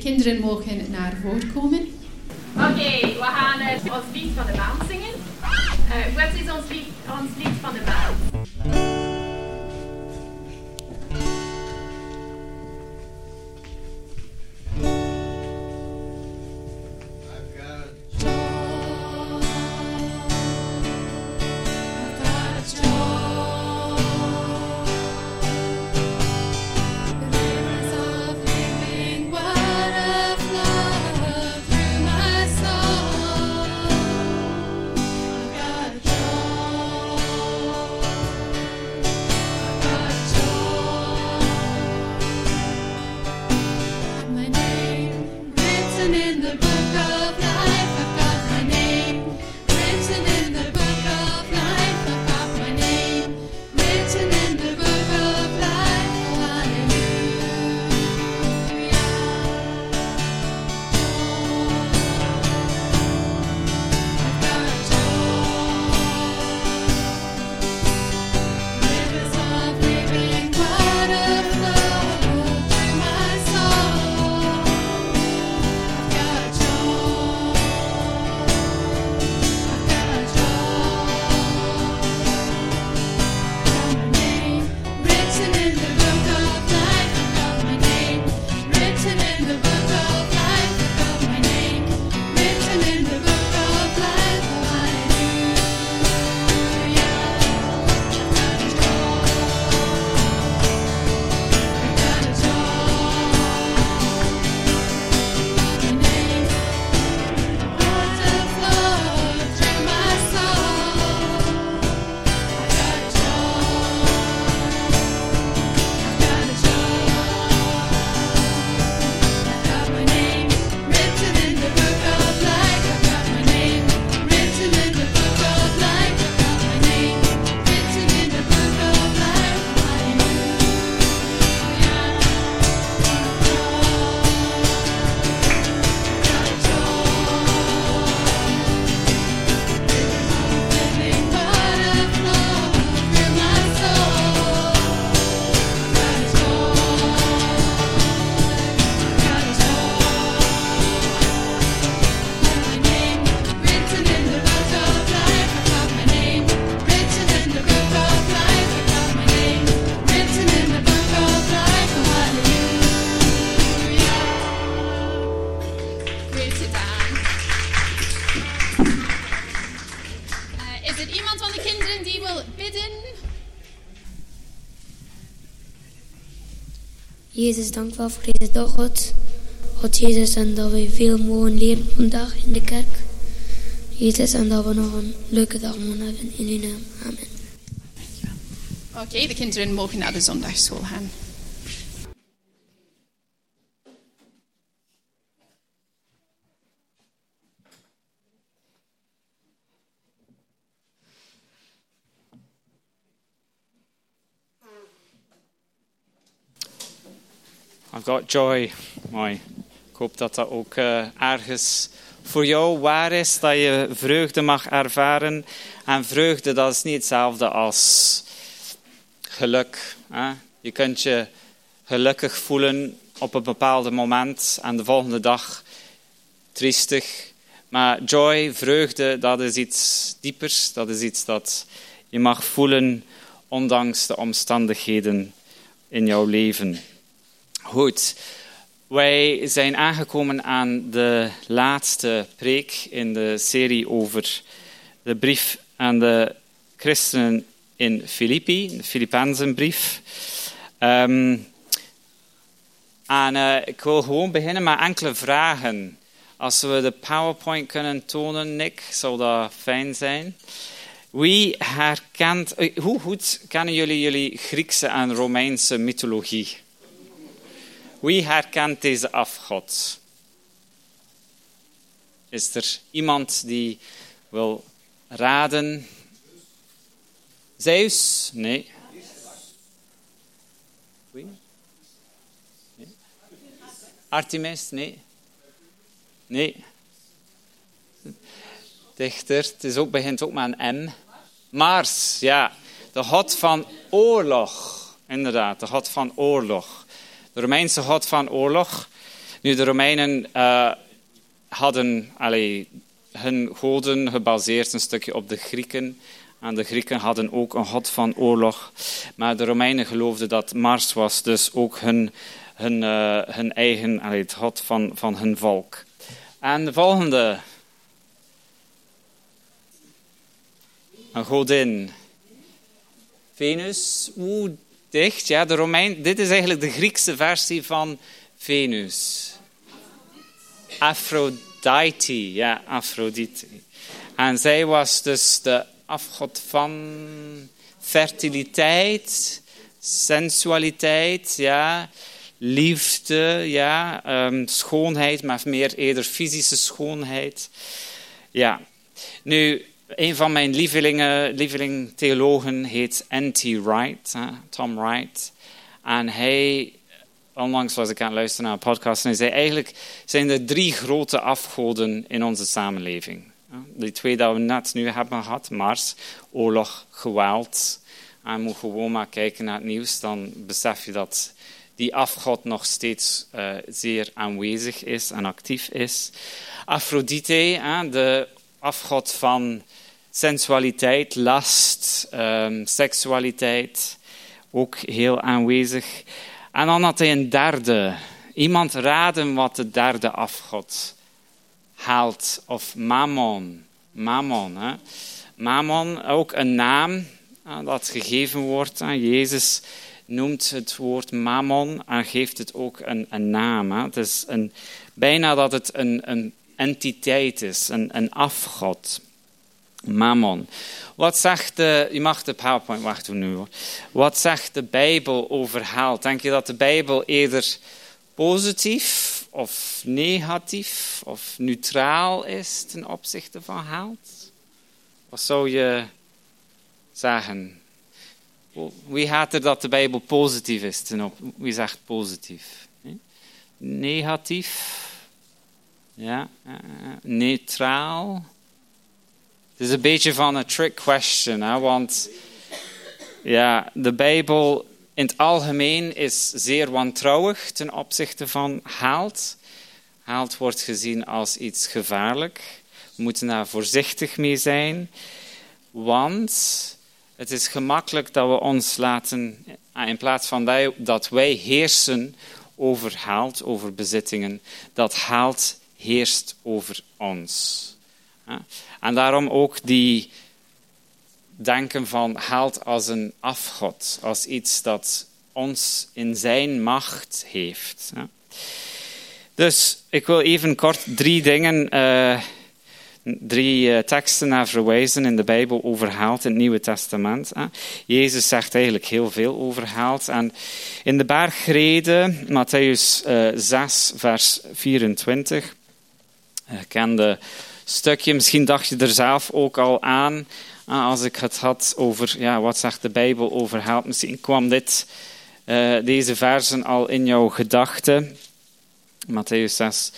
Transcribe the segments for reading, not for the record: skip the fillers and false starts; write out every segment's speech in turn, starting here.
kinderen mogen naar voren komen. Oké, we gaan ons lied van de maand zingen. Wat is ons lied van de maand? Jezus, dankbaar voor deze dag, God. God Jezus, en dat we veel mogen leren vandaag in de kerk. Jezus, en dat we nog een leuke dag mogen hebben in uw naam. Amen. Oké, de kinderen mogen naar de zondagschool gaan. I've got joy. Mooi. Ik hoop dat dat ook ergens voor jou waar is, dat je vreugde mag ervaren. En vreugde, dat is niet hetzelfde als geluk. Hè? Je kunt je gelukkig voelen op een bepaald moment en de volgende dag triestig. Maar joy, vreugde, dat is iets diepers. Dat is iets dat je mag voelen ondanks de omstandigheden in jouw leven. Goed, wij zijn aangekomen aan de laatste preek in de serie over de brief aan de christenen in Filippi, de Filippenzenbrief. Ik wil gewoon beginnen met enkele vragen. Als we de PowerPoint kunnen tonen, Nick, zou dat fijn zijn. Hoe goed kennen jullie Griekse en Romeinse mythologie? Wie herkent deze afgod? Is er iemand die wil raden? Zeus? Nee. Wie? Nee. Artemis? Nee. Nee. Dichter, het begint ook met een M. Mars, ja. De god van oorlog. Inderdaad, de god van oorlog. De Romeinse god van oorlog. Nu, de Romeinen hadden hun goden gebaseerd een stukje op de Grieken. En de Grieken hadden ook een god van oorlog. Maar de Romeinen geloofden dat Mars was dus ook hun eigen, het god van hun volk. En de volgende. Een godin. Venus. Oeh, dicht. Ja, de Romein. Dit is eigenlijk de Griekse versie van Venus. Aphrodite. Ja, Aphrodite. En zij was dus de afgod van fertiliteit, sensualiteit, ja, liefde, ja, schoonheid, maar meer eerder fysische schoonheid. Ja. Nu, een van mijn lieveling theologen heet N.T. Wright, Tom Wright. En hij, onlangs was ik aan het luisteren naar een podcast, en hij zei eigenlijk zijn er 3 grote afgoden in onze samenleving. Die 2 dat we net nu hebben gehad, Mars, oorlog, geweld. En je moet gewoon maar kijken naar het nieuws, dan besef je dat die afgod nog steeds zeer aanwezig is en actief is. Aphrodite, de afgod van sensualiteit, last, seksualiteit, ook heel aanwezig. En dan had hij een derde. Iemand raden wat de derde afgod haalt, of Mammon. Mammon, hè. Mammon, ook een naam dat gegeven wordt. Jezus noemt het woord Mammon en geeft het ook een naam. Hè. Het is bijna dat het een entiteit is, een afgod. Mammon. Wat zegt je mag de PowerPoint wachten nu hoor. Wat zegt de Bijbel over geld? Denk je dat de Bijbel eerder positief of negatief of neutraal is ten opzichte van geld? Wat zou je zeggen? Wie gaat er dat de Bijbel positief is? Wie zegt positief? Negatief? Ja, neutraal? Het is een beetje van een trick question, hè? Want ja, de Bijbel in het algemeen is zeer wantrouwig ten opzichte van geld. Geld wordt gezien als iets gevaarlijk. We moeten daar voorzichtig mee zijn, want het is gemakkelijk dat we ons laten, in plaats van dat wij heersen over geld, over bezittingen, dat geld heerst over ons. En daarom ook die denken van geld als een afgod, als iets dat ons in zijn macht heeft. Dus ik wil even kort 3 dingen, 3 teksten naar verwijzen in de Bijbel over geld in het Nieuwe Testament. Jezus zegt eigenlijk heel veel over geld. En in de bergrede, Mattheüs 6, vers 24, kende stukje, misschien dacht je er zelf ook al aan, als ik het had over wat zegt de Bijbel over geld. Misschien kwam deze versen al in jouw gedachten. Mattheüs 6,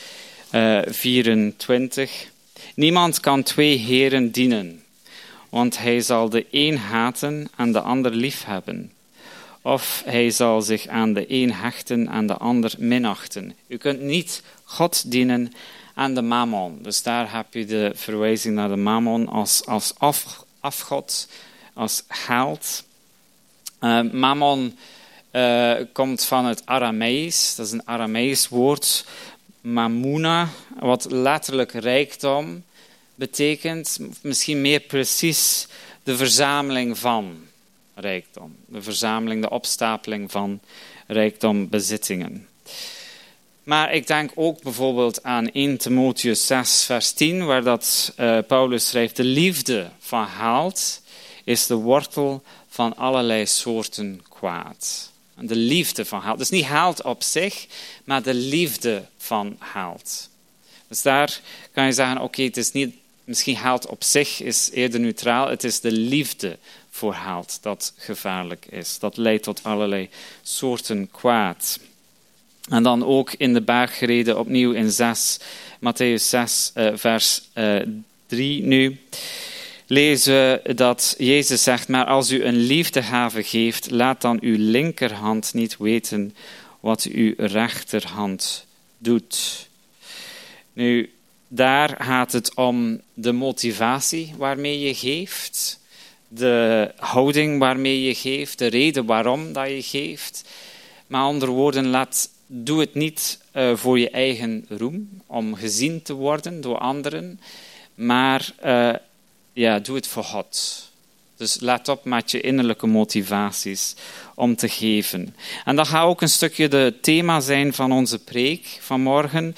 24. Niemand kan 2 heren dienen, want hij zal de een haten en de ander liefhebben. Of hij zal zich aan de een hechten en de ander minachten. U kunt niet God dienen en de mammon. Dus daar heb je de verwijzing naar de mammon als afgod, als geld. Mammon komt van het Aramees. Dat is een Aramees woord. Mamuna, wat letterlijk rijkdom betekent. Misschien meer precies de verzameling van rijkdom. De verzameling, de opstapeling van rijkdombezittingen. Maar ik denk ook bijvoorbeeld aan 1 Timotheüs 6 vers 10, waar dat Paulus schrijft, de liefde van geld is de wortel van allerlei soorten kwaad. En de liefde van geld. Dus niet geld op zich, maar de liefde van geld. Dus daar kan je zeggen, oké, het is niet, misschien geld op zich is eerder neutraal, het is de liefde voor geld dat gevaarlijk is. Dat leidt tot allerlei soorten kwaad. En dan ook in de bergrede opnieuw in Mattheüs 6, vers 3 nu, lezen we dat Jezus zegt, maar als u een liefdegave geeft, laat dan uw linkerhand niet weten wat uw rechterhand doet. Nu, daar gaat het om de motivatie waarmee je geeft, de houding waarmee je geeft, de reden waarom dat je geeft. Met andere woorden, doe het niet voor je eigen roem, om gezien te worden door anderen, maar doe het voor God. Dus let op met je innerlijke motivaties om te geven. En dat gaat ook een stukje de thema zijn van onze preek vanmorgen.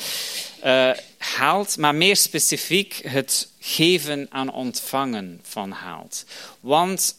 Geld, maar meer specifiek het geven en ontvangen van geld. Want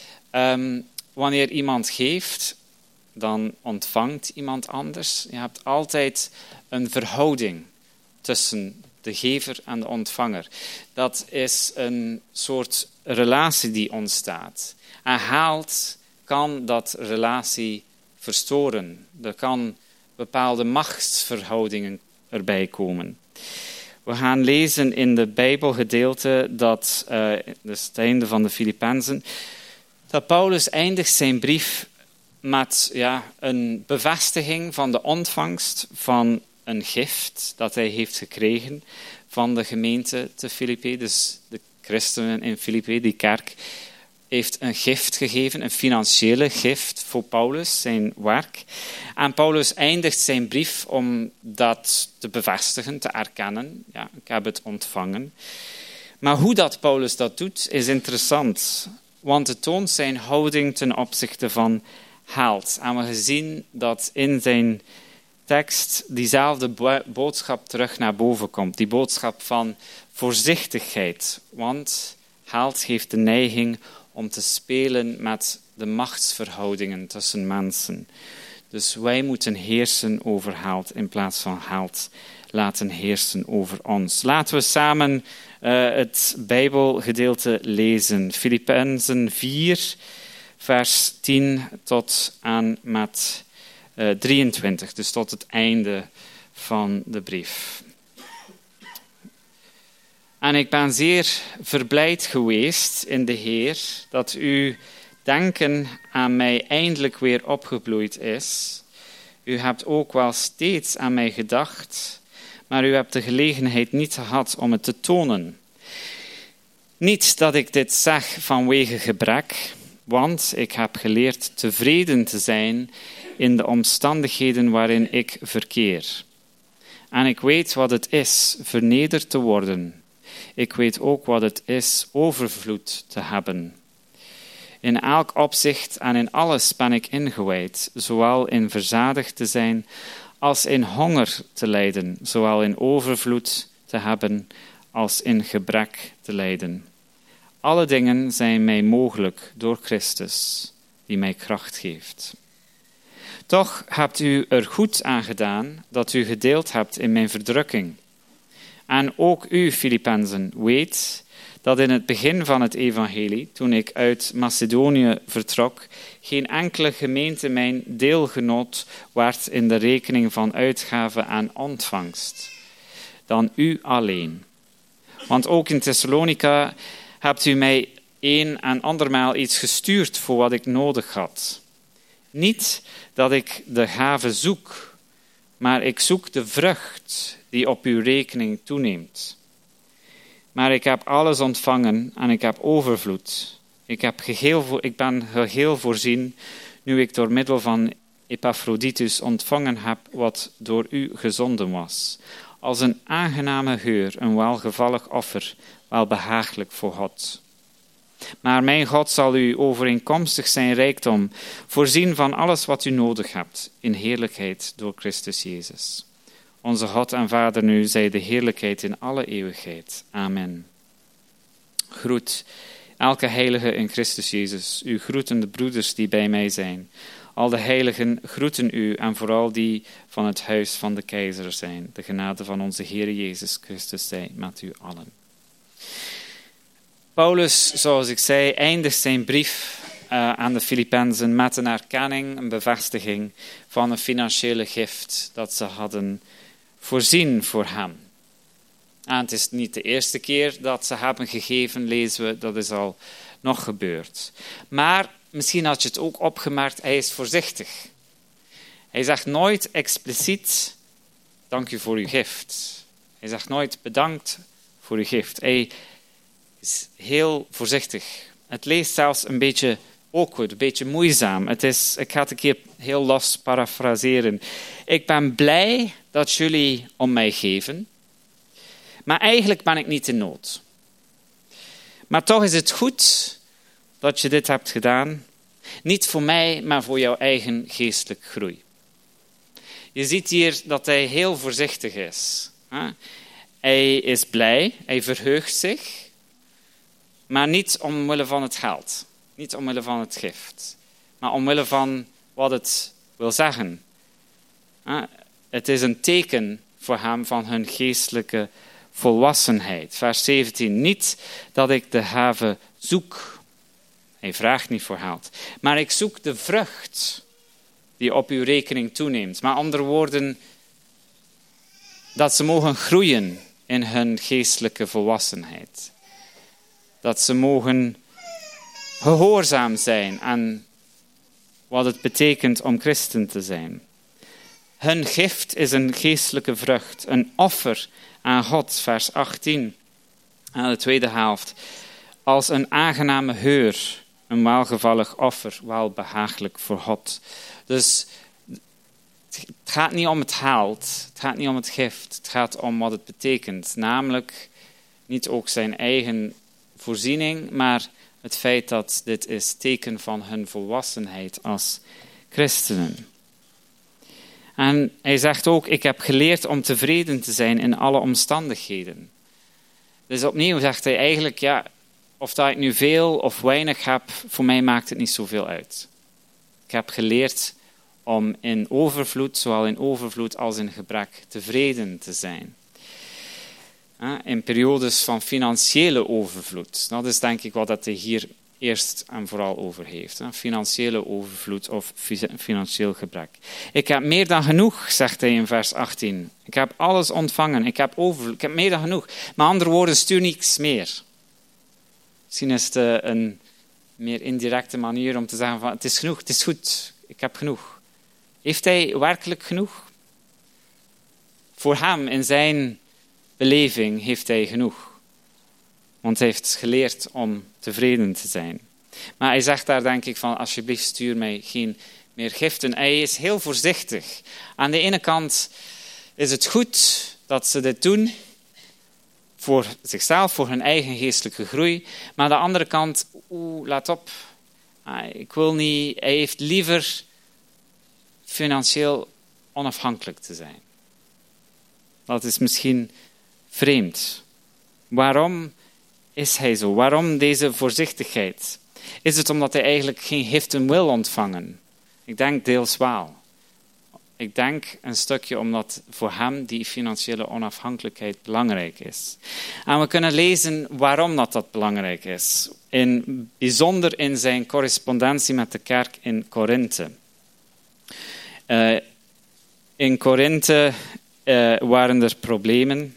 wanneer iemand geeft, dan ontvangt iemand anders. Je hebt altijd een verhouding tussen de gever en de ontvanger. Dat is een soort relatie die ontstaat. En geld kan dat relatie verstoren. Er kan bepaalde machtsverhoudingen erbij komen. We gaan lezen in de Bijbelgedeelte, dat is het einde van de Filippenzen, dat Paulus eindigt zijn brief met een bevestiging van de ontvangst van een gift dat hij heeft gekregen van de gemeente te Filippi. Dus de christenen in Filippi, die kerk, heeft een gift gegeven, een financiële gift voor Paulus, zijn werk. En Paulus eindigt zijn brief om dat te bevestigen, te erkennen. Ja, ik heb het ontvangen. Maar hoe dat Paulus dat doet, is interessant. Want het toont zijn houding ten opzichte van geld. En we zien dat in zijn tekst diezelfde boodschap terug naar boven komt. Die boodschap van voorzichtigheid. Want geld heeft de neiging om te spelen met de machtsverhoudingen tussen mensen. Dus wij moeten heersen over geld in plaats van geld laten heersen over ons. Laten we samen het Bijbelgedeelte lezen. Filippenzen 4, vers 10 tot aan met 23, dus tot het einde van de brief. En ik ben zeer verblijd geweest in de Heer dat uw denken aan mij eindelijk weer opgebloeid is. U hebt ook wel steeds aan mij gedacht, maar u hebt de gelegenheid niet gehad om het te tonen. Niet dat ik dit zeg vanwege gebrek, want ik heb geleerd tevreden te zijn in de omstandigheden waarin ik verkeer. En ik weet wat het is vernederd te worden. Ik weet ook wat het is overvloed te hebben. In elk opzicht en in alles ben ik ingewijd, zowel in verzadigd te zijn als in honger te lijden, zowel in overvloed te hebben als in gebrek te lijden. Alle dingen zijn mij mogelijk door Christus, die mij kracht geeft. Toch hebt u er goed aan gedaan dat u gedeeld hebt in mijn verdrukking. En ook u, Filippenzen, weet dat in het begin van het evangelie, toen ik uit Macedonië vertrok, geen enkele gemeente mijn deelgenoot werd in de rekening van uitgaven en ontvangst, dan u alleen. Want ook in Thessalonica hebt u mij een en andermaal iets gestuurd voor wat ik nodig had. Niet dat ik de gave zoek, maar ik zoek de vrucht die op uw rekening toeneemt. Maar ik heb alles ontvangen en ik heb overvloed. Ik ben geheel voorzien, nu ik door middel van Epaphroditus ontvangen heb wat door u gezonden was. Als een aangename geur, een welgevallig offer, welbehaaglijk voor God. Maar mijn God zal u overeenkomstig zijn rijkdom voorzien van alles wat u nodig hebt, in heerlijkheid door Christus Jezus. Onze God en Vader nu zij de heerlijkheid in alle eeuwigheid. Amen. Groet elke heilige in Christus Jezus. U groeten de broeders die bij mij zijn. Al de heiligen groeten u en vooral die van het huis van de keizer zijn. De genade van onze Heer Jezus Christus zij met u allen. Paulus, zoals ik zei, eindigt zijn brief aan de Filippenzen met een erkenning, een bevestiging van een financiële gift dat ze hadden voorzien voor hem. En het is niet de eerste keer dat ze hebben gegeven, lezen we, dat is al nog gebeurd. Maar misschien had je het ook opgemerkt, hij is voorzichtig. Hij zegt nooit expliciet, dank u voor uw gift. Hij zegt nooit bedankt voor uw gift. Hij is heel voorzichtig. Het leest zelfs een beetje awkward, een beetje moeizaam. Ik ga het een keer heel los parafraseren. Ik ben blij dat jullie om mij geven, maar eigenlijk ben ik niet in nood. Maar toch is het goed dat je dit hebt gedaan. Niet voor mij, maar voor jouw eigen geestelijke groei. Je ziet hier dat hij heel voorzichtig is. Hij is blij, hij verheugt zich, maar niet omwille van het geld. Niet omwille van het gift, maar omwille van wat het wil zeggen. Het is een teken voor hem van hun geestelijke volwassenheid. Vers 17. Niet dat ik de have zoek. Hij vraagt niet voor geld. Maar ik zoek de vrucht die op uw rekening toeneemt. Maar andere woorden, dat ze mogen groeien in hun geestelijke volwassenheid. Dat ze mogen gehoorzaam zijn aan wat het betekent om christen te zijn. Hun gift is een geestelijke vrucht, een offer aan God, vers 18, aan de tweede helft. Als een aangename geur, een welgevallig offer, welbehagelijk voor God. Dus het gaat niet om het geld, het gaat niet om het gift, het gaat om wat het betekent. Namelijk niet ook zijn eigen voorziening, maar het feit dat dit is teken van hun volwassenheid als christenen. En hij zegt ook, ik heb geleerd om tevreden te zijn in alle omstandigheden. Dus opnieuw zegt hij eigenlijk, ja, of dat ik nu veel of weinig heb, voor mij maakt het niet zoveel uit. Ik heb geleerd om in overvloed, zowel in overvloed als in gebrek, tevreden te zijn. In periodes van financiële overvloed. Dat is denk ik wat hij hier eerst en vooral over heeft. Financiële overvloed of financieel gebrek. Ik heb meer dan genoeg, zegt hij in vers 18. Ik heb alles ontvangen. Ik heb overvloed. Ik heb meer dan genoeg. Met andere woorden, stuur niets meer. Misschien is het een meer indirecte manier om te zeggen van het is genoeg, het is goed, ik heb genoeg. Heeft hij werkelijk genoeg? Voor hem, in zijn beleving, heeft hij genoeg. Want hij heeft geleerd om tevreden te zijn. Maar hij zegt daar denk ik van, alsjeblieft stuur mij geen meer giften. Hij is heel voorzichtig. Aan de ene kant is het goed dat ze dit doen, voor zichzelf, voor hun eigen geestelijke groei. Maar aan de andere kant, let op. Ik wil niet, hij heeft liever financieel onafhankelijk te zijn. Dat is misschien vreemd. Waarom is hij zo? Waarom deze voorzichtigheid? Is het omdat hij eigenlijk geen giften wil ontvangen? Ik denk deels wel. Ik denk een stukje omdat voor hem die financiële onafhankelijkheid belangrijk is. En we kunnen lezen waarom dat belangrijk is. Bijzonder in zijn correspondentie met de kerk in Korinthe. In Korinthe waren er problemen.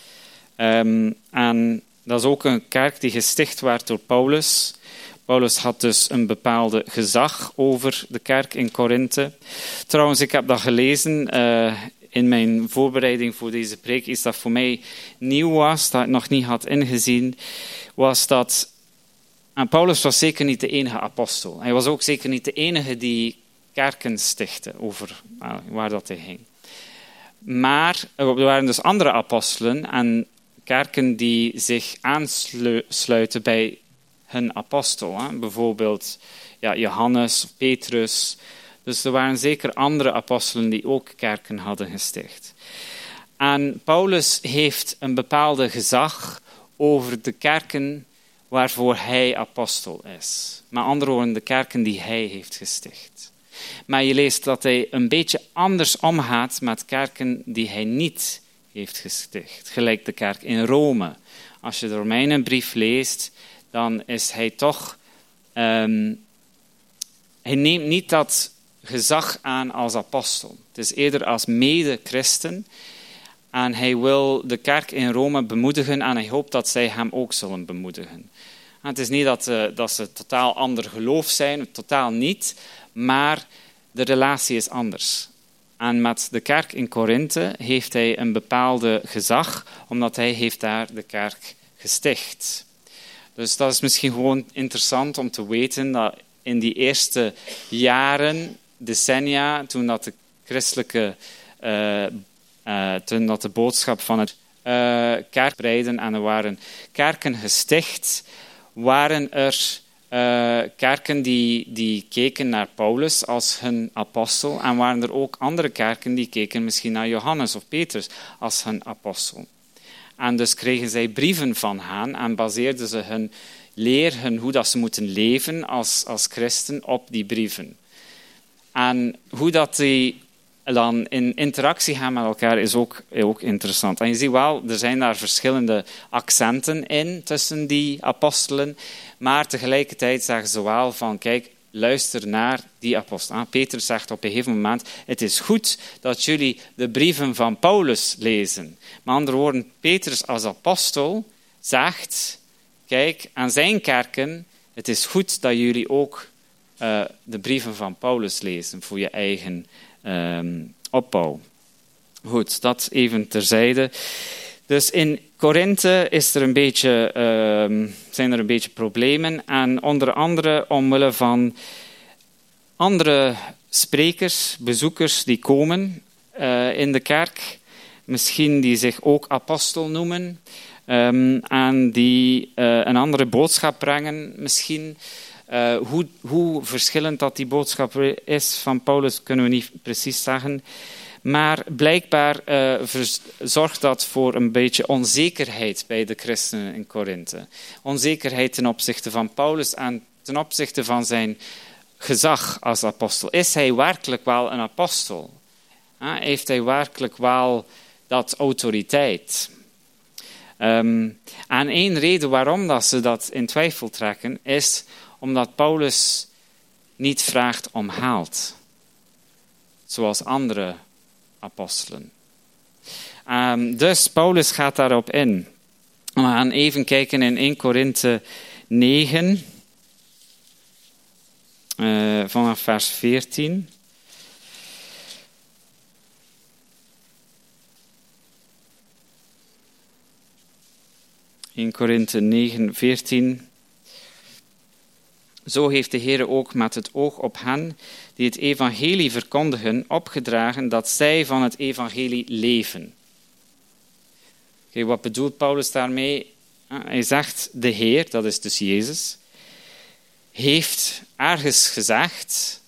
En dat is ook een kerk die gesticht werd door Paulus. Paulus had dus een bepaalde gezag over de kerk in Korinthe. Trouwens, ik heb dat gelezen in mijn voorbereiding voor deze preek. Iets dat voor mij nieuw was, dat ik nog niet had ingezien, was dat Paulus was zeker niet de enige apostel. Hij was ook zeker niet de enige die kerken stichtte over waar dat hij ging. Maar er waren dus andere apostelen en kerken die zich aansluiten bij hun apostel. Bijvoorbeeld Johannes, Petrus. Dus er waren zeker andere apostelen die ook kerken hadden gesticht. En Paulus heeft een bepaalde gezag over de kerken waarvoor hij apostel is. Met andere woorden, de kerken die hij heeft gesticht. Maar je leest dat hij een beetje anders omgaat met kerken die hij niet heeft gesticht. Gelijk de kerk in Rome. Als je de Romeinenbrief leest, dan is hij toch... hij neemt niet dat gezag aan als apostel. Het is eerder als mede-christen. En hij wil de kerk in Rome bemoedigen en hij hoopt dat zij hem ook zullen bemoedigen. En het is niet dat ze totaal ander geloof zijn, totaal niet. Maar de relatie is anders. En met de kerk in Korinthe heeft hij een bepaalde gezag, omdat hij heeft daar de kerk gesticht. Dus dat is misschien gewoon interessant om te weten dat in die eerste jaren, decennia, toen dat de christelijke, toen dat de boodschap van het kerk breiden en er waren kerken gesticht, waren er kerken die keken naar Paulus als hun apostel en waren er ook andere kerken die keken misschien naar Johannes of Petrus als hun apostel. En dus kregen zij brieven van hen en baseerden ze hun leer, hoe dat ze moeten leven als christen op die brieven. En hoe dat die dan in interactie gaan met elkaar is ook interessant. En je ziet wel, er zijn daar verschillende accenten in tussen die apostelen, maar tegelijkertijd zeggen ze wel van, kijk, luister naar die apostel. Petrus zegt op een gegeven moment, het is goed dat jullie de brieven van Paulus lezen. Met andere woorden, Petrus als apostel zegt, kijk, aan zijn kerken, het is goed dat jullie ook de brieven van Paulus lezen voor je eigen opbouw. Goed, dat even terzijde. Dus in Korinthe zijn er een beetje problemen. En onder andere omwille van andere sprekers, bezoekers die komen in de kerk. Misschien die zich ook apostel noemen. En die een andere boodschap brengen misschien. Hoe verschillend dat die boodschap is van Paulus kunnen we niet precies zeggen. Maar blijkbaar zorgt dat voor een beetje onzekerheid bij de christenen in Korinthe. Onzekerheid ten opzichte van Paulus en ten opzichte van zijn gezag als apostel. Is hij werkelijk wel een apostel? Heeft hij werkelijk wel dat autoriteit? En één reden waarom dat ze dat in twijfel trekken is omdat Paulus niet vraagt om geld, zoals andere apostelen. Dus Paulus gaat daarop in. We gaan even kijken in 1 Korinthe 9, vanaf vers 14. In Korinthe 9, 14. Zo heeft de Heer ook met het oog op hen die het evangelie verkondigen opgedragen dat zij van het evangelie leven. Oké, wat bedoelt Paulus daarmee? Hij zegt de Heer, dat is dus Jezus, heeft ergens gezegd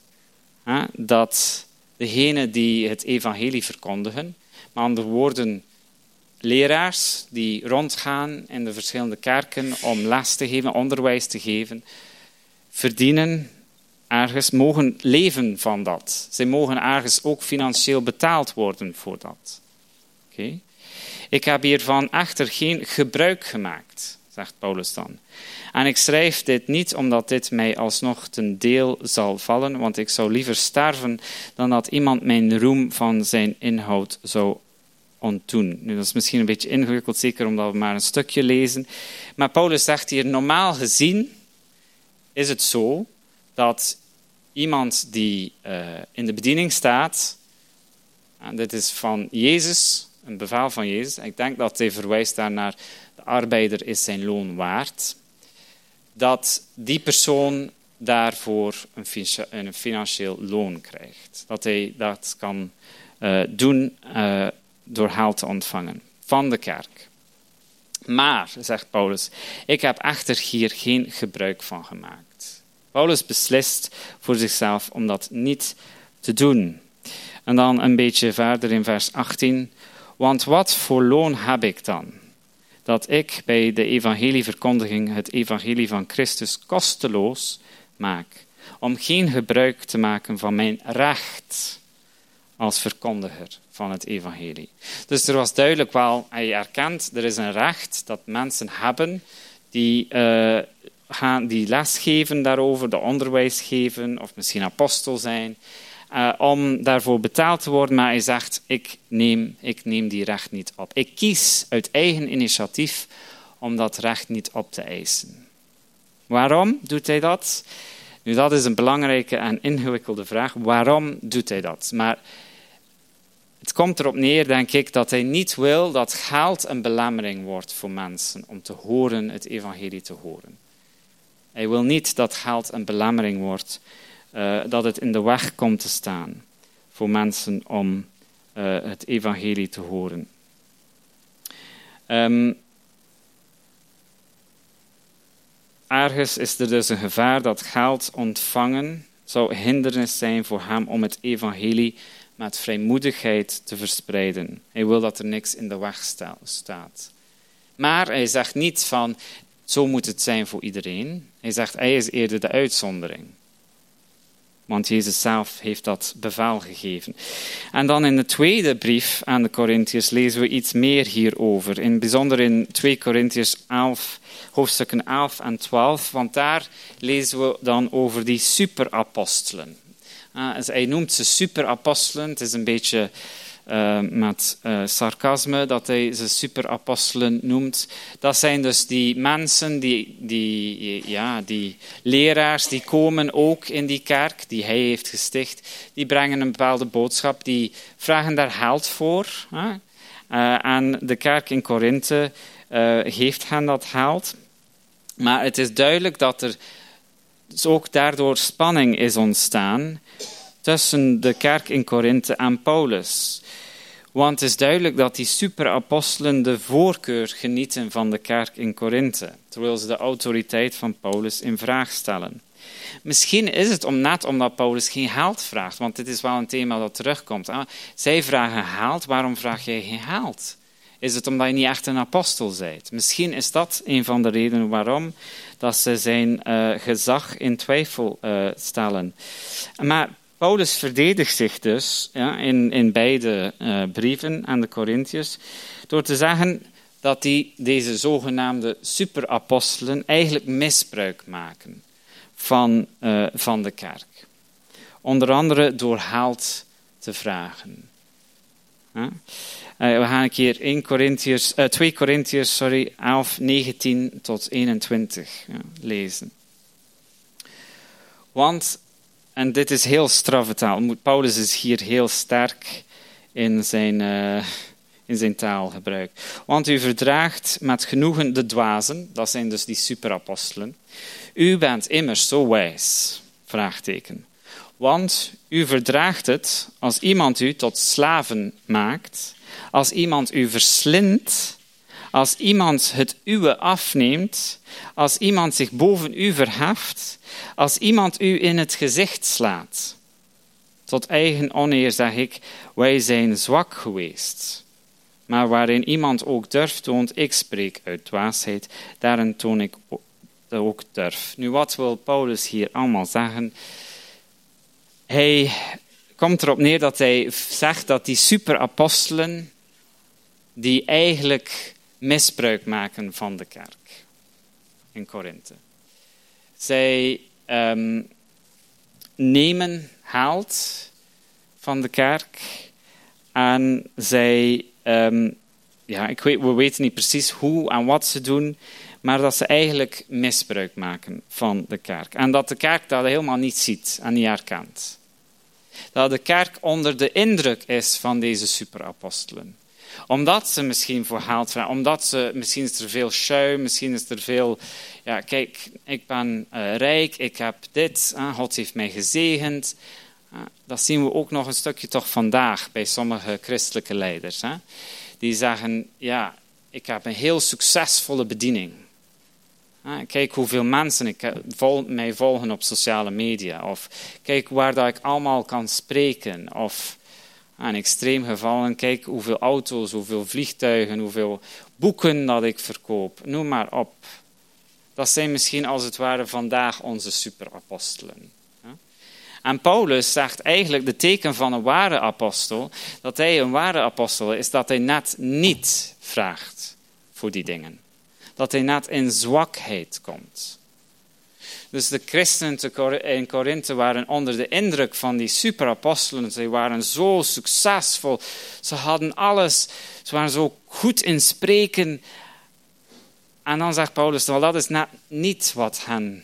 dat degenen die het evangelie verkondigen, met andere woorden leraars die rondgaan in de verschillende kerken om les te geven, onderwijs te geven, verdienen ergens, mogen leven van dat. Zij mogen ergens ook financieel betaald worden voor dat. Okay. Ik heb hiervan echter geen gebruik gemaakt, zegt Paulus dan. En ik schrijf dit niet omdat dit mij alsnog ten deel zal vallen, want ik zou liever sterven dan dat iemand mijn roem van zijn inhoud zou ontdoen. Nu, dat is misschien een beetje ingewikkeld, zeker omdat we maar een stukje lezen. Maar Paulus zegt hier, normaal gezien is het zo dat iemand die in de bediening staat, en dit is van Jezus, een bevel van Jezus, ik denk dat hij verwijst daarnaar, de arbeider is zijn loon waard, dat die persoon daarvoor een financieel loon krijgt. Dat hij dat kan doen door geld te ontvangen van de kerk. Maar, zegt Paulus, ik heb echter hier geen gebruik van gemaakt. Paulus beslist voor zichzelf om dat niet te doen. En dan een beetje verder in vers 18. Want wat voor loon heb ik dan? Dat ik bij de evangelieverkondiging het evangelie van Christus kosteloos maak. Om geen gebruik te maken van mijn recht als verkondiger van het evangelie. Dus er was duidelijk wel, hij erkent, er is een recht dat mensen hebben die les geven daarover, de onderwijs geven, of misschien apostel zijn, om daarvoor betaald te worden. Maar hij zegt, ik neem die recht niet op. Ik kies uit eigen initiatief om dat recht niet op te eisen. Waarom doet hij dat? Nu, dat is een belangrijke en ingewikkelde vraag. Waarom doet hij dat? Maar Het komt erop neer, denk ik, dat hij niet wil dat geld een belemmering wordt voor mensen om te horen, het evangelie te horen. Hij wil niet dat geld een belemmering wordt, dat het in de weg komt te staan voor mensen om het evangelie te horen. Ergens is er dus een gevaar dat geld ontvangen zou hindernis zijn voor hem om het evangelie met vrijmoedigheid te verspreiden. Hij wil dat er niks in de weg staat. Maar hij zegt niet van, zo moet het zijn voor iedereen. Hij zegt, hij is eerder de uitzondering. Want Jezus zelf heeft dat bevel gegeven. En dan in de tweede brief aan de Korintiërs lezen we iets meer hierover. In bijzonder in 2 Korintiërs 11, hoofdstukken 11 en 12. Want daar lezen we dan over die superapostelen. Hij noemt ze superapostelen. Het is een beetje met sarcasme dat hij ze superapostelen noemt. Dat zijn dus die mensen, die leraars, die komen ook in die kerk die hij heeft gesticht. Die brengen een bepaalde boodschap, die vragen daar geld voor. En de kerk in Korinthe geeft hen dat geld. Maar het is duidelijk dat er dus ook daardoor spanning is ontstaan tussen de kerk in Korinthe en Paulus. Want het is duidelijk dat die superapostelen de voorkeur genieten van de kerk in Korinthe, terwijl ze de autoriteit van Paulus in vraag stellen. Misschien is het net omdat Paulus geen geld vraagt, want dit is wel een thema dat terugkomt. Zij vragen geld, waarom vraag jij geen geld? Is het omdat je niet echt een apostel bent? Misschien is dat een van de redenen waarom dat ze zijn gezag in twijfel stellen. Maar Paulus verdedigt zich dus in beide brieven aan de Korintiërs door te zeggen dat deze zogenaamde superapostelen eigenlijk misbruik maken van de kerk. Onder andere door geld te vragen. We gaan een keer 2 Korintiërs 11, 19 tot 21 lezen. Want, en dit is heel straffe taal, Paulus is hier heel sterk in zijn taalgebruik. Want u verdraagt met genoegen de dwazen, dat zijn dus die superapostelen. U bent immers zo wijs, vraagteken. Want u verdraagt het als iemand u tot slaven maakt, als iemand u verslindt, als iemand het uwe afneemt, als iemand zich boven u verheft, als iemand u in het gezicht slaat. Tot eigen oneer zeg ik, wij zijn zwak geweest. Maar waarin iemand ook durf toont, ik spreek uit dwaasheid, daarin toon ik ook durf. Nu, wat wil Paulus hier allemaal zeggen? Hij komt erop neer dat hij zegt dat die superapostelen die eigenlijk misbruik maken van de kerk in Korinthe. Zij nemen geld van de kerk en zij, we weten niet precies hoe en wat ze doen, maar dat ze eigenlijk misbruik maken van de kerk. En dat de kerk dat helemaal niet ziet en niet herkent. Dat de kerk onder de indruk is van deze superapostelen. Omdat ze misschien voor geld vragen, misschien is er veel schuim, misschien is er veel, kijk, ik ben rijk, ik heb dit, God heeft mij gezegend. Dat zien we ook nog een stukje toch vandaag bij sommige christelijke leiders. Die zeggen, ik heb een heel succesvolle bediening. Kijk hoeveel mensen mij volgen op sociale media. Of kijk waar dat ik allemaal kan spreken. Of in extreem gevallen, kijk hoeveel auto's, hoeveel vliegtuigen, hoeveel boeken dat ik verkoop. Noem maar op. Dat zijn misschien als het ware vandaag onze superapostelen. En Paulus zegt eigenlijk de teken van een ware apostel, dat hij een ware apostel is, dat hij net niet vraagt voor die dingen. Dat hij net in zwakheid komt. Dus de christenen in Korinthe waren onder de indruk van die superapostelen. Ze waren zo succesvol. Ze hadden alles. Ze waren zo goed in spreken. En dan zegt Paulus, dat is net niet wat hen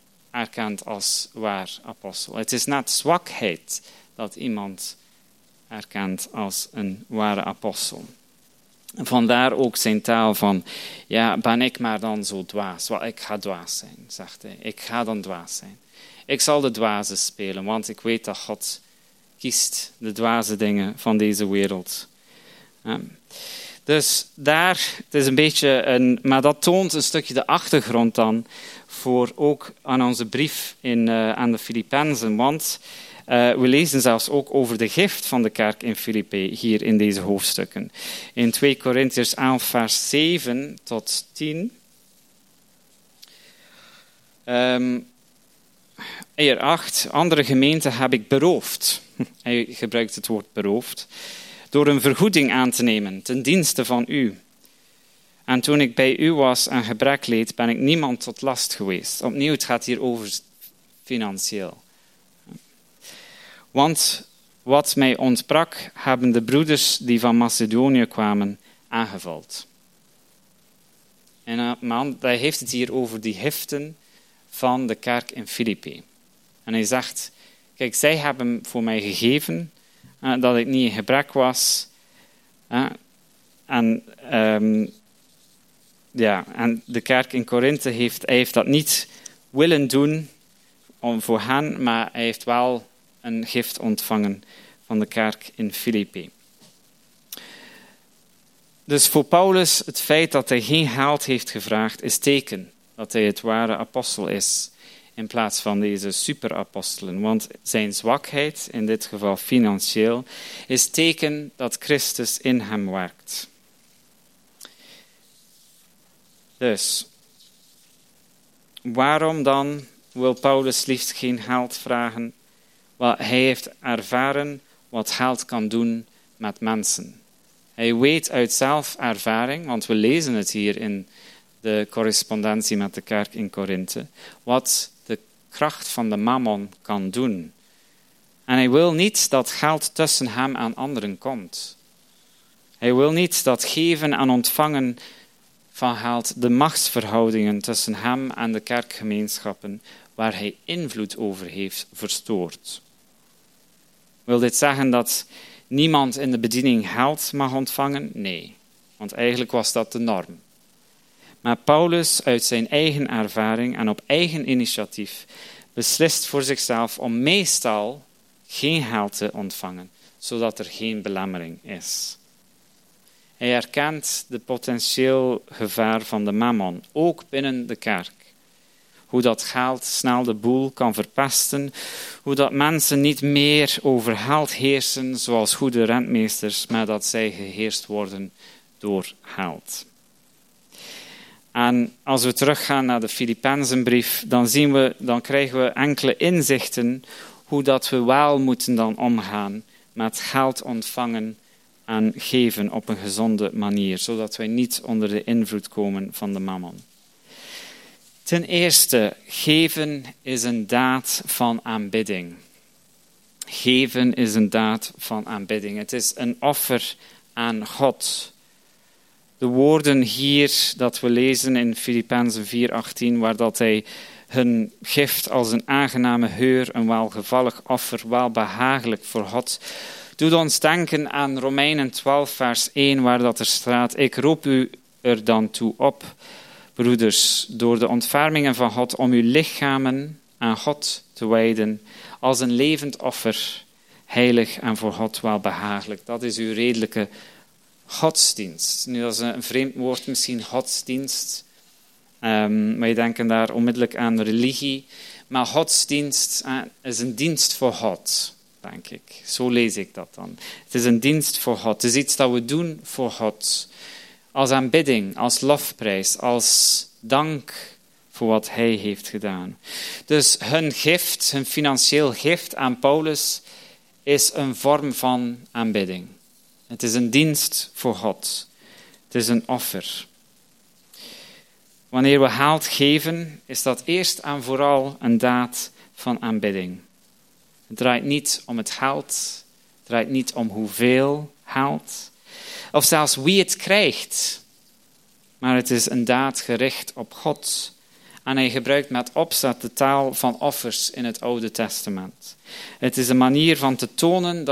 erkent als waar apostel. Het is net zwakheid dat iemand erkend als een ware apostel. Vandaar ook zijn taal van, ja, ben ik maar dan zo dwaas? Wel, ik ga dwaas zijn, zegt hij. Ik ga dan dwaas zijn. Ik zal de dwaze spelen, want ik weet dat God kiest de dwaze dingen van deze wereld. Ja. Dus daar, het is een beetje maar dat toont een stukje de achtergrond dan voor ook aan onze brief aan de Filippenzen, want we lezen zelfs ook over de gift van de kerk in Filippi hier in deze hoofdstukken. In 2 Korintiërs 11 vers 7 tot 10. 8, andere gemeenten heb ik beroofd. Hij gebruikt het woord beroofd. Door een vergoeding aan te nemen, ten dienste van u. En toen ik bij u was en gebrek leed, ben ik niemand tot last geweest. Opnieuw, het gaat hier over financieel. Want wat mij ontbrak, hebben de broeders die van Macedonië kwamen aangevuld. En hij heeft het hier over die giften van de kerk in Filippi. En hij zegt, kijk, zij hebben voor mij gegeven dat ik niet in gebrek was. En de kerk in Korinthe heeft dat niet willen doen voor hen, maar hij heeft wel een gift ontvangen van de kerk in Filippi. Dus voor Paulus, het feit dat hij geen geld heeft gevraagd, is teken dat hij het ware apostel is, in plaats van deze superapostelen. Want zijn zwakheid, in dit geval financieel, is teken dat Christus in hem werkt. Dus, waarom dan wil Paulus liefst geen geld vragen? Wel, hij heeft ervaren wat geld kan doen met mensen. Hij weet uit zelfervaring, want we lezen het hier in de correspondentie met de kerk in Korinthe, wat de kracht van de mammon kan doen. En hij wil niet dat geld tussen hem en anderen komt. Hij wil niet dat geven en ontvangen van geld de machtsverhoudingen tussen hem en de kerkgemeenschappen, waar hij invloed over heeft, verstoort. Wil dit zeggen dat niemand in de bediening geld mag ontvangen? Nee, want eigenlijk was dat de norm. Maar Paulus, uit zijn eigen ervaring en op eigen initiatief, beslist voor zichzelf om meestal geen geld te ontvangen, zodat er geen belemmering is. Hij erkent de potentieel gevaar van de mammon, ook binnen de kerk. Hoe dat geld snel de boel kan verpesten, hoe dat mensen niet meer over geld heersen zoals goede rentmeesters, maar dat zij geheerst worden door geld. En als we teruggaan naar de Filippenzenbrief, dan krijgen we enkele inzichten hoe dat we wel moeten dan omgaan met geld ontvangen en geven op een gezonde manier, zodat wij niet onder de invloed komen van de mammon. Ten eerste, geven is een daad van aanbidding. Geven is een daad van aanbidding. Het is een offer aan God. De woorden hier dat we lezen in Filippenzen 4:18, waar dat hij hun gift als een aangename geur, een welgevallig offer, welbehagelijk voor God, doet ons denken aan Romeinen 12 vers 1, waar dat er staat, ik roep u er dan toe op, broeders, door de ontfermingen van God, om uw lichamen aan God te wijden als een levend offer, heilig en voor God welbehagelijk. Dat is uw redelijke godsdienst. Nu, dat is een vreemd woord misschien, godsdienst. Wij denken daar onmiddellijk aan religie. Maar godsdienst is een dienst voor God, denk ik. Zo lees ik dat dan. Het is een dienst voor God. Het is iets dat we doen voor God. Als aanbidding, als lofprijs, als dank voor wat hij heeft gedaan. Dus hun gift, hun financieel gift aan Paulus, is een vorm van aanbidding. Het is een dienst voor God. Het is een offer. Wanneer we geld geven, is dat eerst en vooral een daad van aanbidding. Het draait niet om het geld, het draait niet om hoeveel geld, of zelfs wie het krijgt. Maar het is een daad gericht op God. En hij gebruikt met opzet de taal van offers in het Oude Testament. Het is een manier van te tonen dat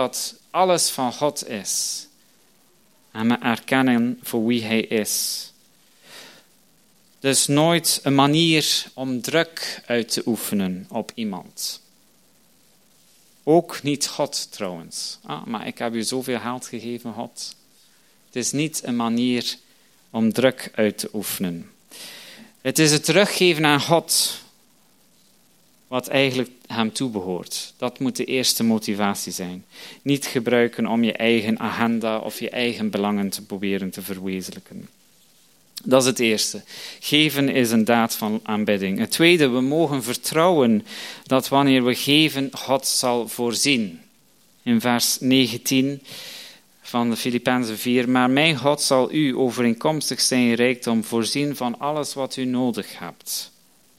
alles van God is. En me erkennen voor wie hij is. Dus nooit een manier om druk uit te oefenen op iemand. Ook niet God trouwens. Maar ik heb u zoveel geld gegeven, God. Het is niet een manier om druk uit te oefenen. Het is het teruggeven aan God wat eigenlijk hem toebehoort. Dat moet de eerste motivatie zijn. Niet gebruiken om je eigen agenda of je eigen belangen te proberen te verwezenlijken. Dat is het eerste. Geven is een daad van aanbidding. Het tweede, we mogen vertrouwen dat wanneer we geven, God zal voorzien. In vers 19 van de Filippenzen 4. Maar mijn God zal u overeenkomstig zijn rijkdom voorzien van alles wat u nodig hebt.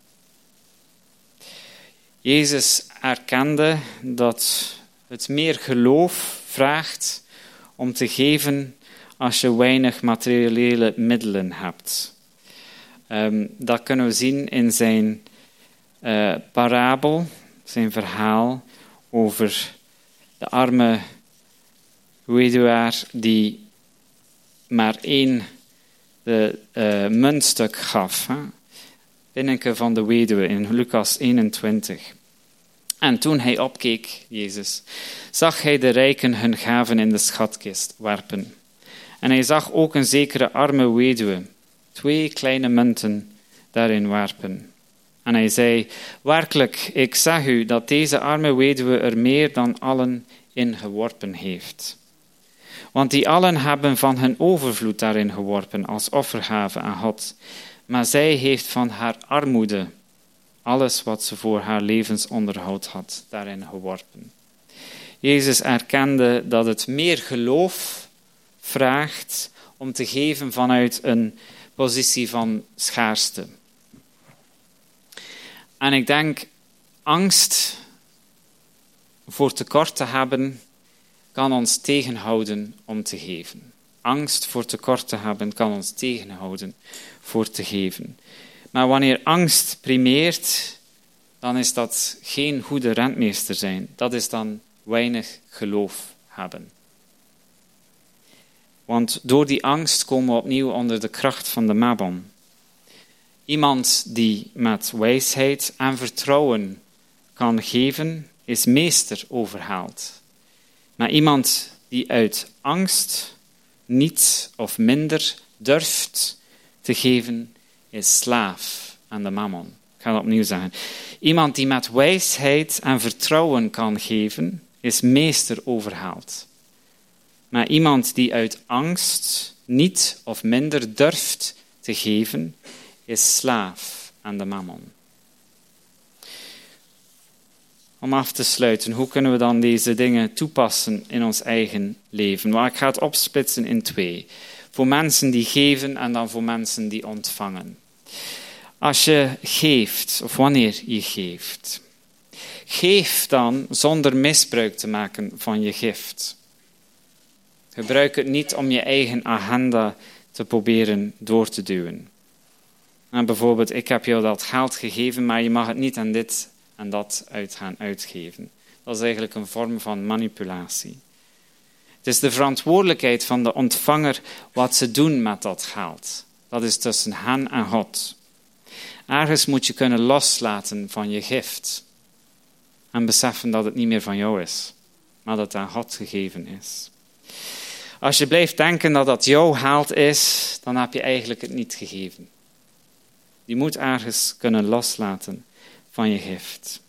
Jezus erkende dat het meer geloof vraagt om te geven als je weinig materiële middelen hebt. Dat kunnen we zien in zijn parabel, zijn verhaal over de arme weduwaar die maar 1 muntstuk gaf. Pinneke van de weduwe in Lucas 21. En toen hij opkeek, Jezus, zag hij de rijken hun gaven in de schatkist werpen. En hij zag ook een zekere arme weduwe 2 kleine munten daarin werpen. En hij zei, werkelijk, ik zeg u dat deze arme weduwe er meer dan allen in geworpen heeft. Want die allen hebben van hun overvloed daarin geworpen als offergave aan God. Maar zij heeft van haar armoede alles wat ze voor haar levensonderhoud had daarin geworpen. Jezus erkende dat het meer geloof vraagt om te geven vanuit een positie van schaarste. En ik denk, angst voor tekort te hebben kan ons tegenhouden om te geven. Angst voor tekort te hebben kan ons tegenhouden voor te geven. Maar wanneer angst primeert, dan is dat geen goede rentmeester zijn. Dat is dan weinig geloof hebben. Want door die angst komen we opnieuw onder de kracht van de Mammon. Iemand die met wijsheid en vertrouwen kan geven, is meester overhaald. Maar iemand die uit angst niets of minder durft te geven, is slaaf aan de Mammon. Ik ga dat opnieuw zeggen. Iemand die met wijsheid en vertrouwen kan geven, is meester overhaald. Maar iemand die uit angst niet of minder durft te geven, is slaaf aan de Mammon. Om af te sluiten, hoe kunnen we dan deze dingen toepassen in ons eigen leven? Maar ik ga het opsplitsen in 2. Voor mensen die geven en dan voor mensen die ontvangen. Als je geeft, of wanneer je geeft, geef dan zonder misbruik te maken van je gift. Gebruik het niet om je eigen agenda te proberen door te duwen. En bijvoorbeeld, ik heb jou dat geld gegeven, maar je mag het niet aan dit en dat gaan uitgeven. Dat is eigenlijk een vorm van manipulatie. Het is de verantwoordelijkheid van de ontvanger wat ze doen met dat geld. Dat is tussen hen en God. Ergens moet je kunnen loslaten van je gift. En beseffen dat het niet meer van jou is, maar dat het aan God gegeven is. Als je blijft denken dat dat jouw geld is, dan heb je eigenlijk het niet gegeven. Je moet ergens kunnen loslaten van je gift.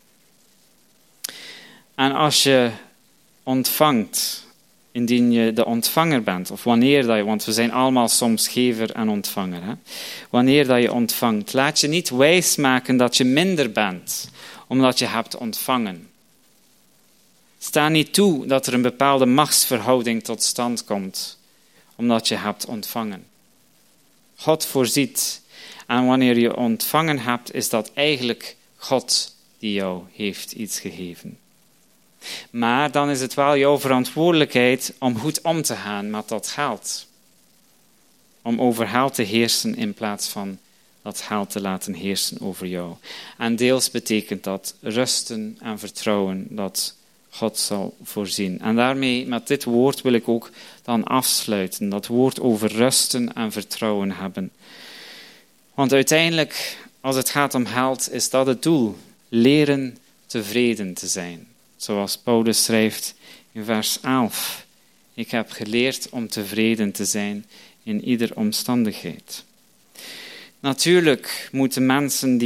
En als je ontvangt, indien je de ontvanger bent, of wanneer dat je, want we zijn allemaal soms gever en ontvanger. Hè? Wanneer dat je ontvangt, laat je niet wijsmaken dat je minder bent, omdat je hebt ontvangen. Sta niet toe dat er een bepaalde machtsverhouding tot stand komt, omdat je hebt ontvangen. God voorziet. En wanneer je ontvangen hebt, is dat eigenlijk God die jou heeft iets gegeven. Maar dan is het wel jouw verantwoordelijkheid om goed om te gaan met dat geld. Om over geld te heersen in plaats van dat geld te laten heersen over jou. En deels betekent dat rusten en vertrouwen dat God zal voorzien. En daarmee, met dit woord, wil ik ook dan afsluiten. Dat woord over rusten en vertrouwen hebben. Want uiteindelijk, als het gaat om geld, is dat het doel. Leren tevreden te zijn. Zoals Paulus schrijft in vers 11. Ik heb geleerd om tevreden te zijn in ieder omstandigheid. Natuurlijk moeten mensen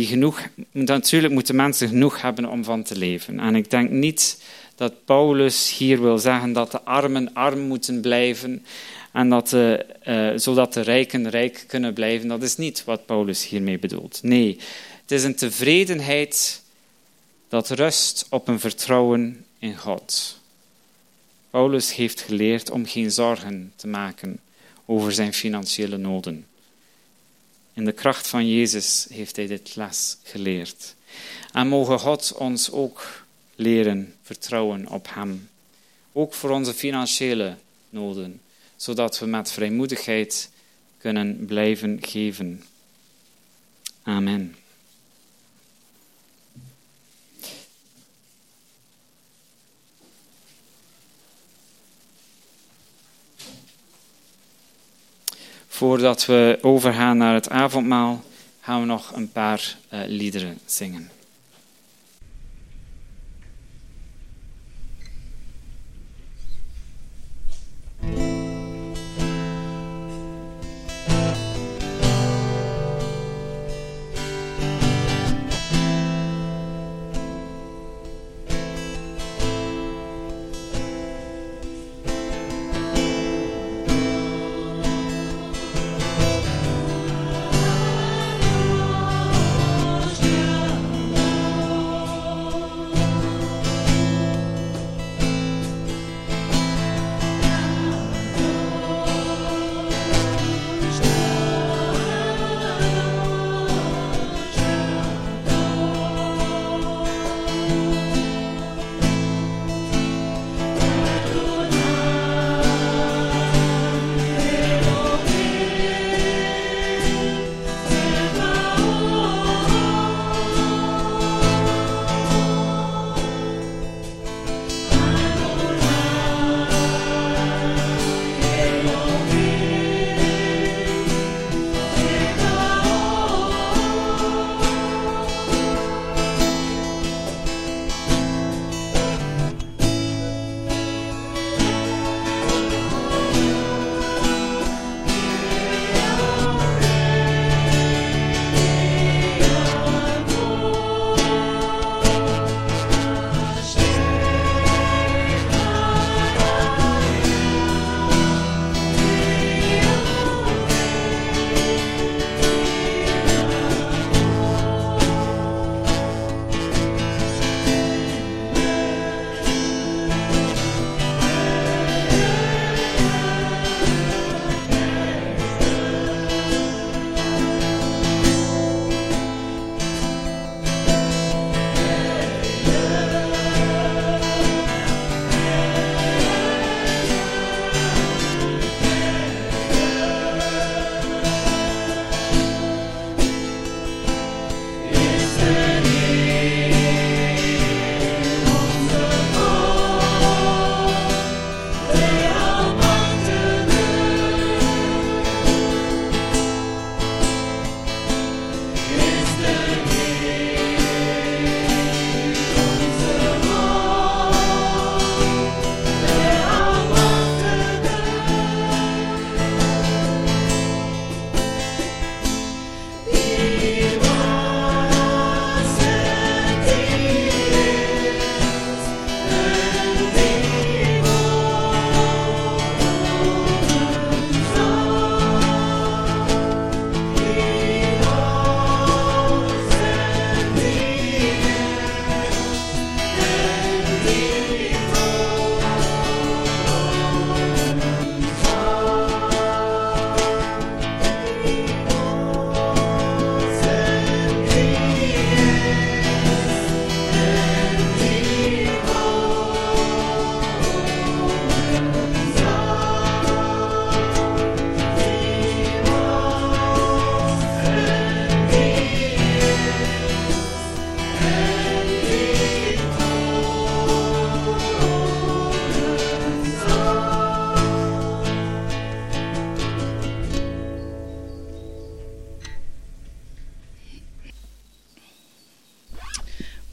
genoeg hebben om van te leven. En ik denk niet dat Paulus hier wil zeggen dat de armen arm moeten blijven en zodat de rijken rijk kunnen blijven. Dat is niet wat Paulus hiermee bedoelt. Nee, het is een tevredenheid dat rust op een vertrouwen in God. Paulus heeft geleerd om geen zorgen te maken over zijn financiële noden. In de kracht van Jezus heeft hij dit les geleerd. En mogen God ons ook leren vertrouwen op hem. Ook voor onze financiële noden. Zodat we met vrijmoedigheid kunnen blijven geven. Amen. Voordat we overgaan naar het avondmaal, gaan we nog een paar liederen zingen.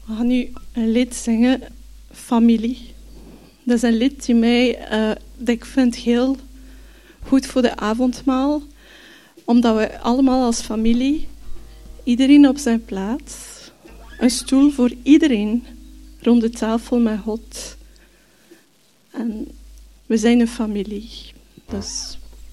We gaan nu een lied zingen, Familie. Dat is een lied dat ik vind heel goed voor de avondmaal. Omdat we allemaal als familie, iedereen op zijn plaats, een stoel voor iedereen rond de tafel met God. En we zijn een familie. Dus...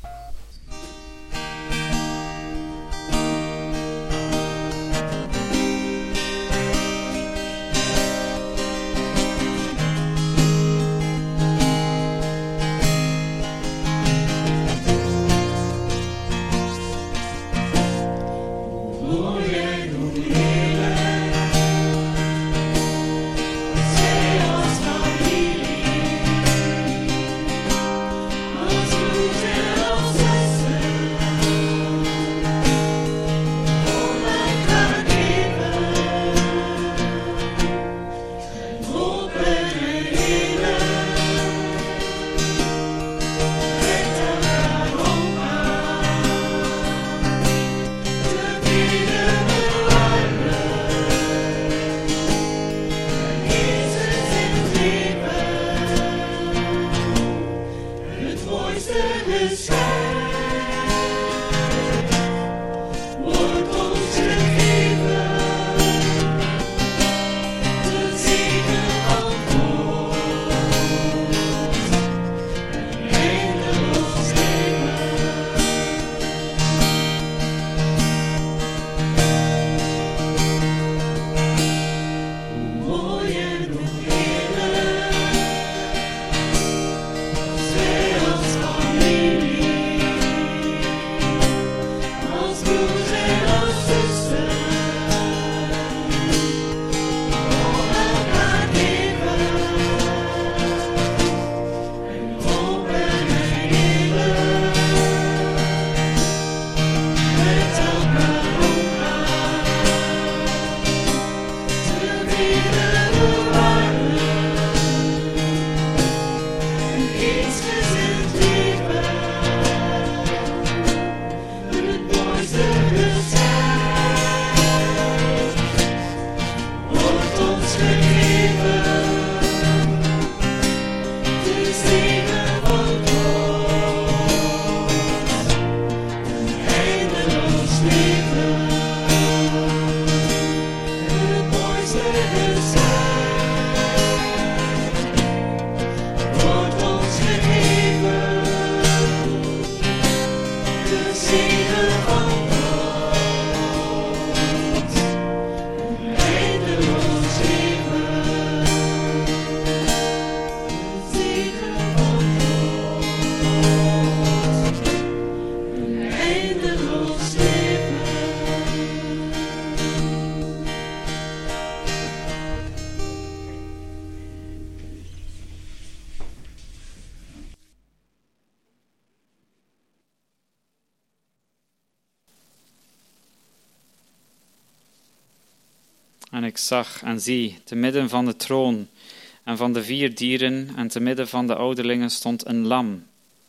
En ik zag en zie, te midden van de troon en van de 4 dieren en te midden van de ouderlingen stond een lam,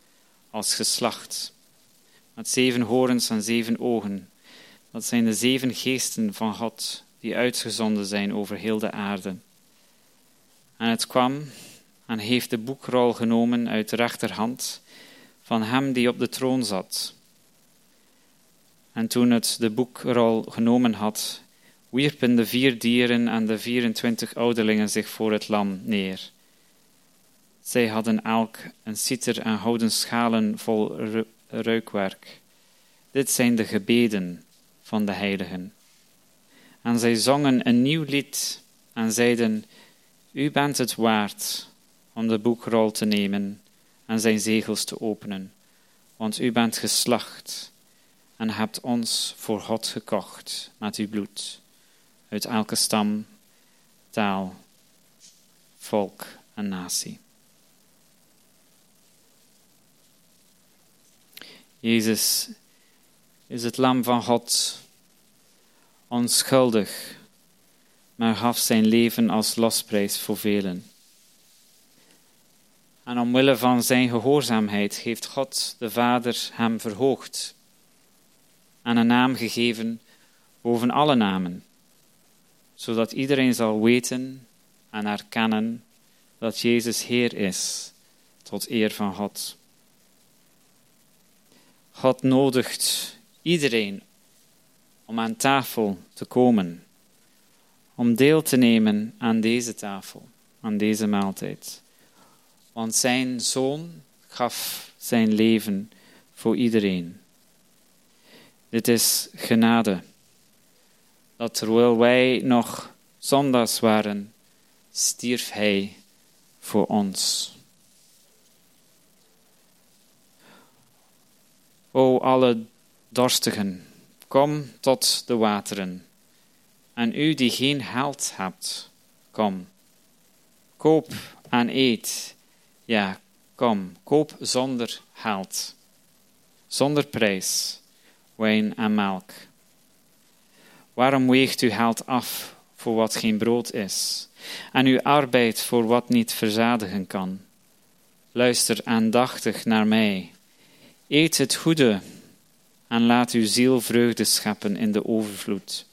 als geslacht, met 7 horens en 7 ogen. Dat zijn de 7 geesten van God, die uitgezonden zijn over heel de aarde. En het kwam en heeft de boekrol genomen uit de rechterhand van hem die op de troon zat. En toen het de boekrol genomen had, wierpen de 4 dieren en de 24 ouderlingen zich voor het lam neer. Zij hadden elk een citer en houten schalen vol ruikwerk. Dit zijn de gebeden van de heiligen. En zij zongen een nieuw lied en zeiden: U bent het waard om de boekrol te nemen en zijn zegels te openen, want u bent geslacht en hebt ons voor God gekocht met uw bloed, uit elke stam, taal, volk en natie. Jezus is het lam van God, onschuldig, maar gaf zijn leven als losprijs voor velen. En omwille van zijn gehoorzaamheid heeft God de Vader hem verhoogd en een naam gegeven boven alle namen. zodat iedereen zal weten en erkennen dat Jezus Heer is, tot eer van God. God nodigt iedereen om aan tafel te komen, om deel te nemen aan deze tafel, aan deze maaltijd. Want zijn Zoon gaf zijn leven voor iedereen. Dit is genade, dat terwijl wij nog zondaars waren, stierf hij voor ons. O alle dorstigen, kom tot de wateren. En u die geen geld hebt, kom. Koop en eet. Ja, kom, koop zonder geld. Zonder prijs, wijn en melk. Waarom weegt u geld af voor wat geen brood is, en uw arbeid voor wat niet verzadigen kan? Luister aandachtig naar mij. Eet het goede en laat uw ziel vreugde scheppen in de overvloed.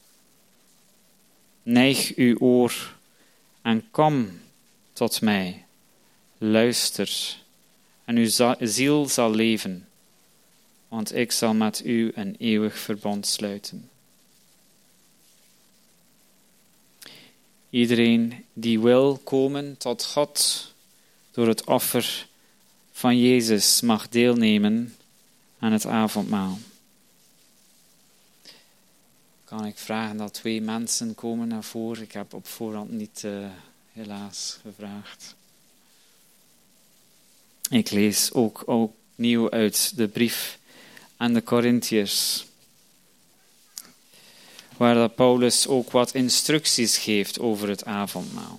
Neig uw oor en kom tot mij. Luister en uw ziel zal leven, want ik zal met u een eeuwig verbond sluiten. Iedereen die wil komen tot God door het offer van Jezus mag deelnemen aan het avondmaal. Kan ik vragen dat 2 mensen komen naar voren? Ik heb op voorhand niet helaas gevraagd. Ik lees ook opnieuw uit de brief aan de Korintiërs, waar dat Paulus ook wat instructies geeft over het avondmaal.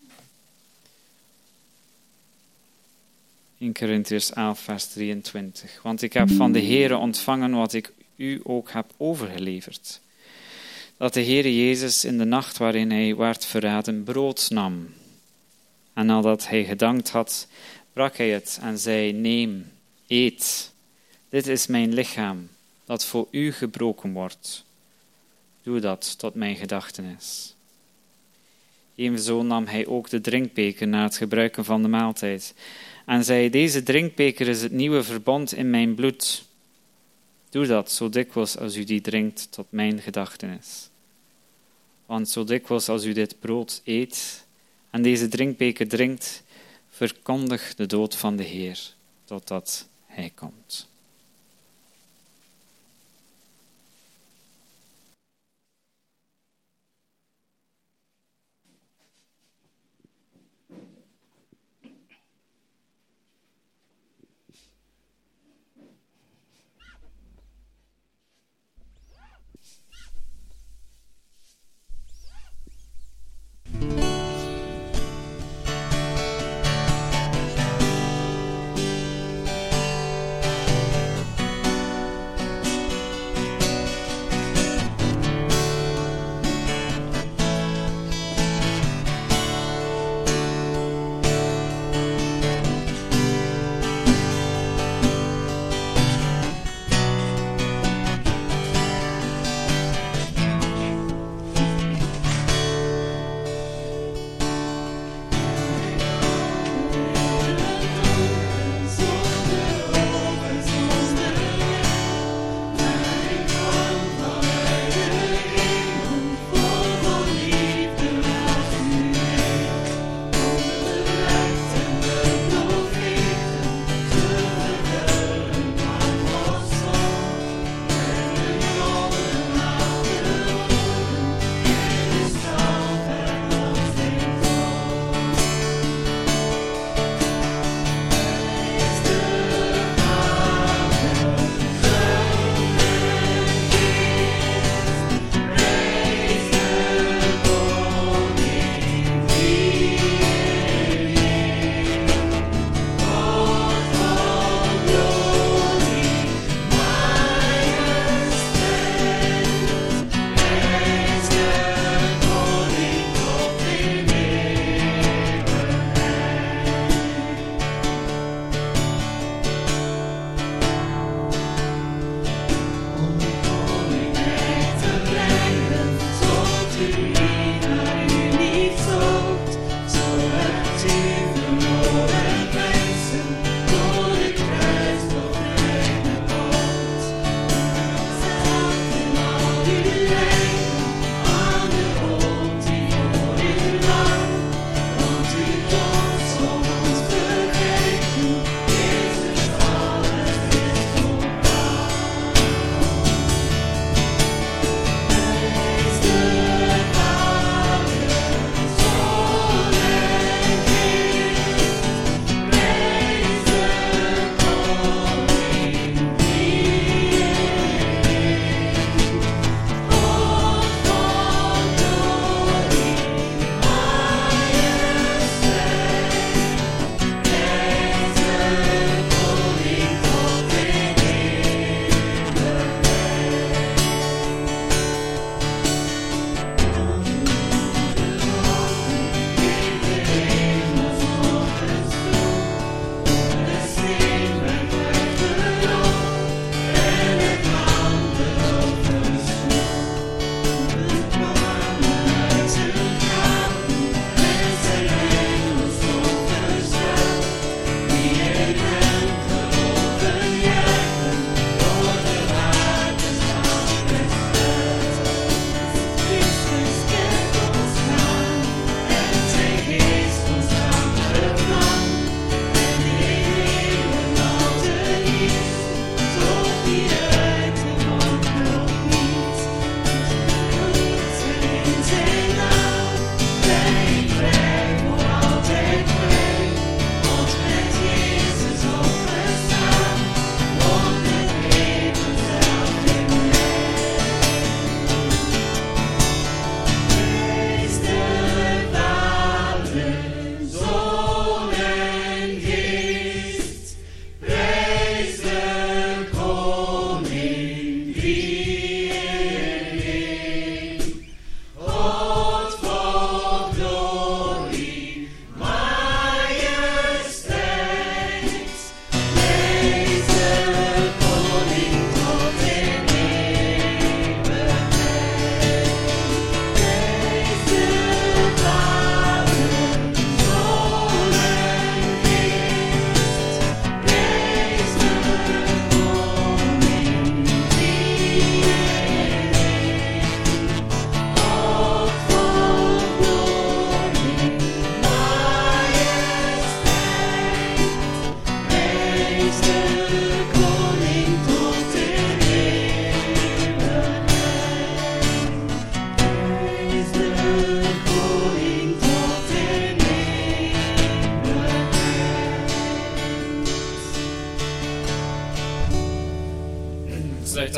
In Korintiërs 11, vers 23. Want ik heb van de Heere ontvangen wat ik u ook heb overgeleverd. Dat de Heere Jezus in de nacht waarin hij werd verraden brood nam. En nadat hij gedankt had, brak hij het en zei: neem, eet. Dit is mijn lichaam, dat voor u gebroken wordt. Doe dat tot mijn gedachtenis. Evenzo nam hij ook de drinkbeker na het gebruiken van de maaltijd. En zei: deze drinkbeker is het nieuwe verbond in mijn bloed. Doe dat zo dikwijls als u die drinkt tot mijn gedachtenis. Want zo dikwijls als u dit brood eet en deze drinkbeker drinkt, verkondig de dood van de Heer, totdat hij komt.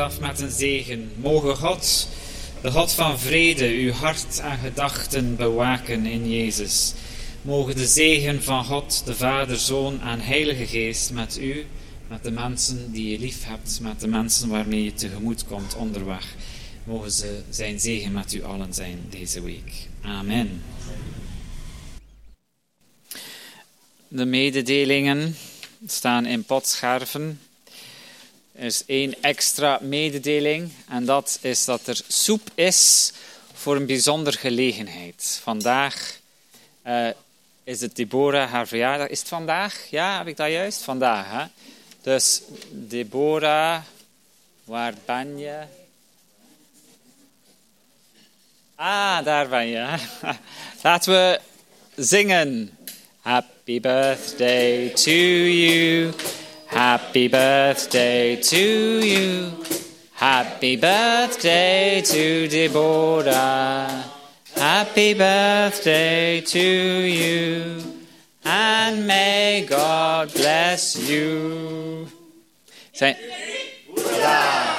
af met een zegen. Mogen God, de God van vrede, uw hart en gedachten bewaken in Jezus. Mogen de zegen van God, de Vader, Zoon en Heilige Geest met u, met de mensen die je lief hebt, met de mensen waarmee je tegemoet komt onderweg. Mogen ze zijn zegen met u allen zijn deze week. Amen. De mededelingen staan in potscherven. Er is 1 extra mededeling en dat is dat er soep is voor een bijzondere gelegenheid. Vandaag is het Deborah haar verjaardag. Is het vandaag? Ja, heb ik dat juist? Vandaag, hè? Dus Deborah, waar ben je? Ah, daar ben je. Laten we zingen. Happy birthday to you. Happy birthday to you. Happy birthday to Deborah. Happy birthday to you. And may God bless you. Say, hoera!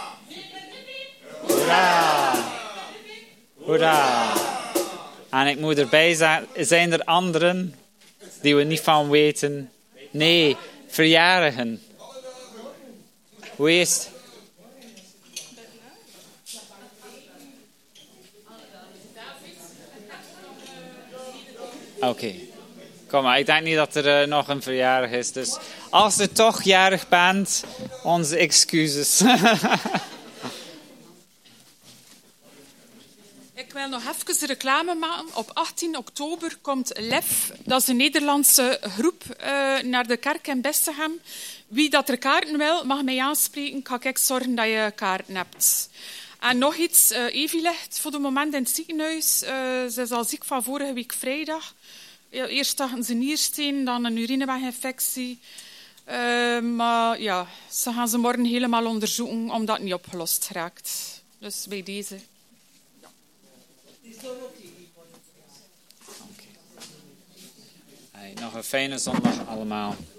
Hoera! Hoera! En ik moet erbij zeggen, zijn er anderen die we niet van weten? Nee, verjarigen. Hoe is het? Oké. Kom maar, ik denk niet dat er nog een verjaardag is. Dus als je toch jarig bent, onze excuses. Ik wil nog even reclame maken. Op 18 oktober komt LEF, dat is een Nederlandse groep, naar de kerk in Bestegem. Wie dat er kaarten wil, mag mij aanspreken. Kan ik zorgen dat je kaarten hebt. En nog iets, Evie ligt voor het moment in het ziekenhuis. Ze is al ziek van vorige week vrijdag. Eerst dachten ze niersteen, dan een urineweginfectie. Maar ja, ze gaan ze morgen helemaal onderzoeken, omdat het niet opgelost raakt. Dus bij deze... Nog een fijne zondag allemaal.